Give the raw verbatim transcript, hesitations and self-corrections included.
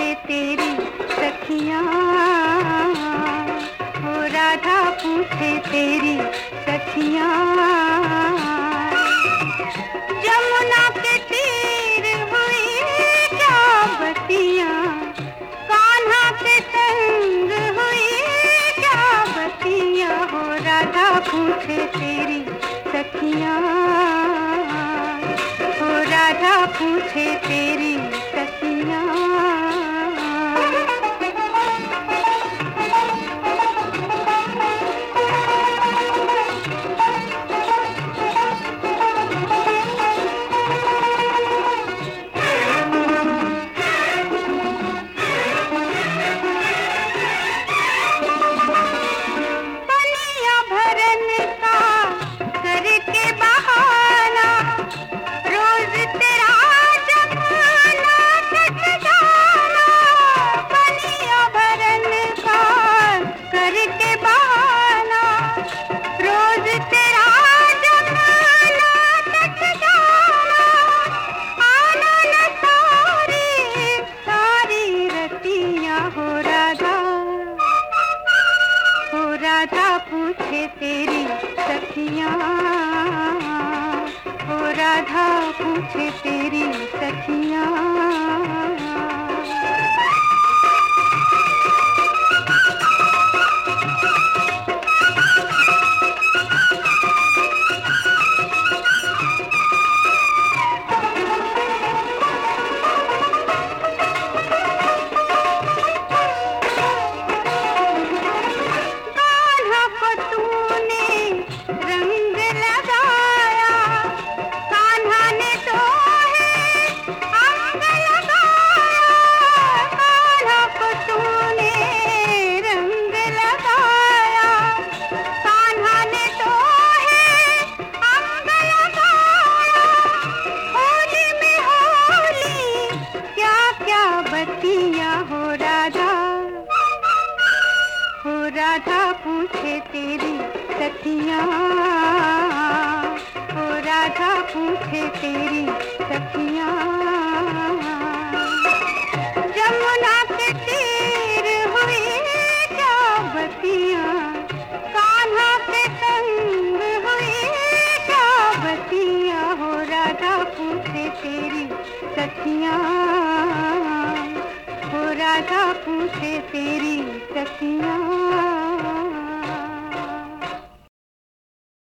पूछे तेरी सखियाँ, हो राधा पूछे तेरी सखियाँ। जमुना के तीर हुई क्या बतियाँ, कान्हा के संग हुई क्या बतियाँ, हो राधा पूछे तेरी सखियाँ, हो राधा पूछे तेरी सखियाँ। राधा पूछे तेरी सखियाँ, हो राधा पूछे तेरी सखियाँ। हो राधा, हो राधा पूछे तेरी सखियाँ, हो राधा पूछे तेरी सखियाँ। जमुना के तीर हुई क्या बतियाँ, कान्हा के संग हुई क्या बतियाँ, हो राधा पूछे तेरी सखियाँ, हो राधा पूछे तेरी सखियाँ।